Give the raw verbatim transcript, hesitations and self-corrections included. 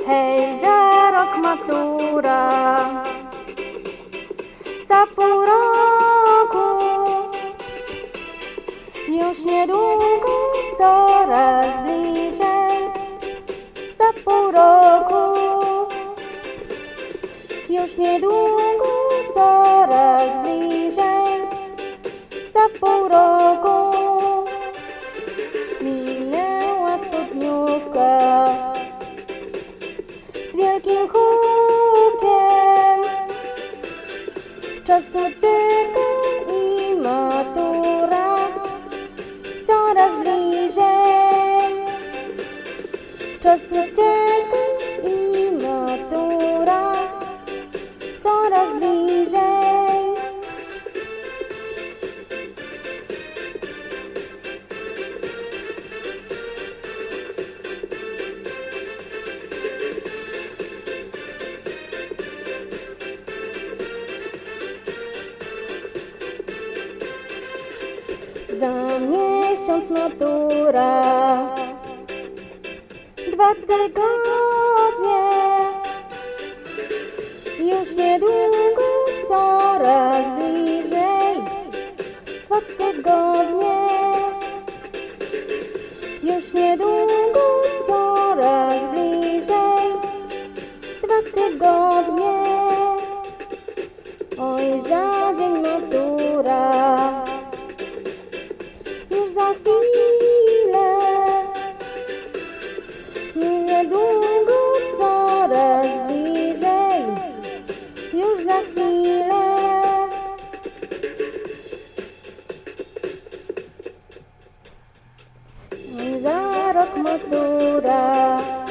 Hej, za rok matura, za pół roku, już niedługo, coraz bliżej, za pół roku, już niedługo, coraz bliżej, za pół roku. Minęła studniówka z wielkim hukiem, czas ucieka i matura coraz bliżej. Czas ucieka i matura coraz bliżej. Za miesiąc matura, dwa tygodnie, już niedługo, coraz bliżej, dwa tygodnie, już niedługo, coraz bliżej, dwa tygodnie. Oj, za dzień matura, już za chwilę, niedługo, coraz bliżej, już za chwilę. Za rok matura.